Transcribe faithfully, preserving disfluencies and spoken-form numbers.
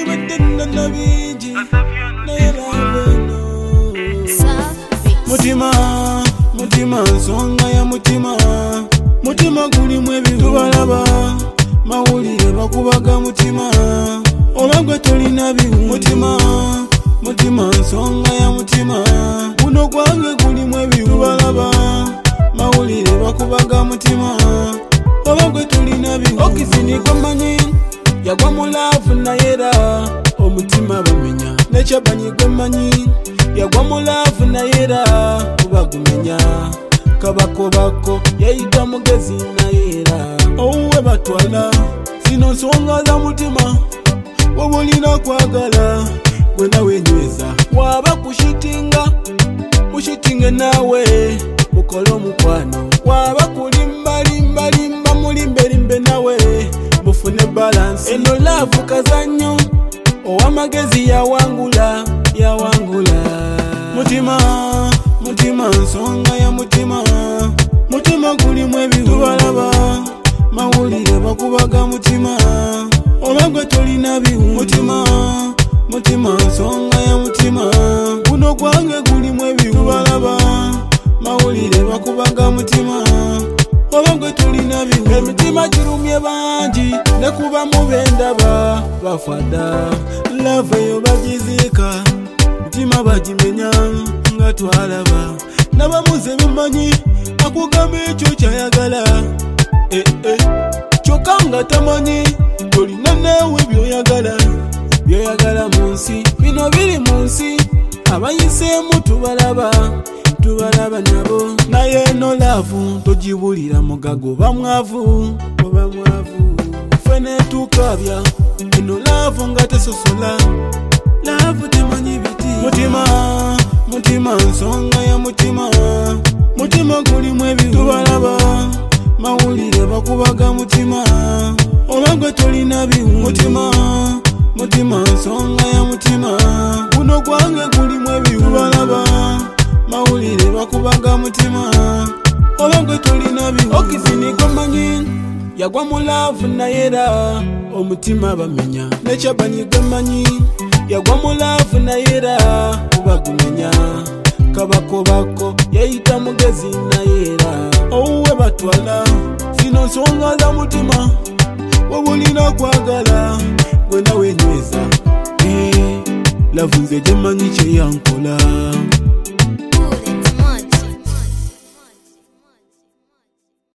Nibadena na bingi naye love no. Mutima, mutima nsonga ya mutima. Mutima gulimu ebintu balaba mawulire bakubaga mutima. Olagwe tolina biwu mutima. Mutima nsonga ya mutima. Guno gwange gulimu ebintu balaba mawulire bakubaga mutima. Olagwe tolina biwu okizini gomanyi yagwa mu love naye era omutima bamenya. Nekyabanyi gomanyi yagwa mu love naye era kubagumenya. Kabako bako yayita mugezi naye era ouwe batwala. Zino nsonga za mutima wobulina kwagala gwe nawe nyweza. Waba kushitinga mushitinge nawe mukole omukwano. Waba kulimba limba limba mulimbe limbe nawe mufune balance. Eno love kazanyo owamagezi yawangula yawangula. Mutima, mutima nsonga ya mutima. Mutima gulimu ebintu balaba mawulire bakubaga mutima. Olagwe tolina biwu mutima. Mutima nsonga ya mutima. Guno gwange gulimu ebintu balaba mawulire bakubaga mutima. Olagwe tolina biwu. Emitima girumye bangi nekuba mubendaba bafada. Love eyo bagizika mutima bagimenya nga twalaba. Nabamuze bimanyi akugamba ekyo kyayagala. Eh eh kyokka nga tamanyi tolina newe byoyagala. Byoyagala munsi bino biri munsi. Abayiseemu tubalaba tubalaba nabo. Naye eno laavu togibulira mugago bamwavu oba mwavu. Fene tukabya eno laavu nga tesosola. Laavu temanyi biti. Mutima, mutima nsonga ya mutima. Mutima gulimu ebintu balaba mawulire bakubaga mutima. Olagwe tolina biwu mutima. Mutima nsonga ya mutima. Guno gwange gulimu ebintu balaba mawulire bakubaga mutima. Olagwe tolina biwu okizini gomanyi yagwa mu love naye era omutima bamenya. Nekyabanyi gomanyi yagwa mu love naye era kubagumenya. Kabako bako yayita mugezi naye era ouwe batwala. Zino nsonga za mutima wobulina kwagala gwe nawe nyweza. Love nze gyemanyi kyeyankola.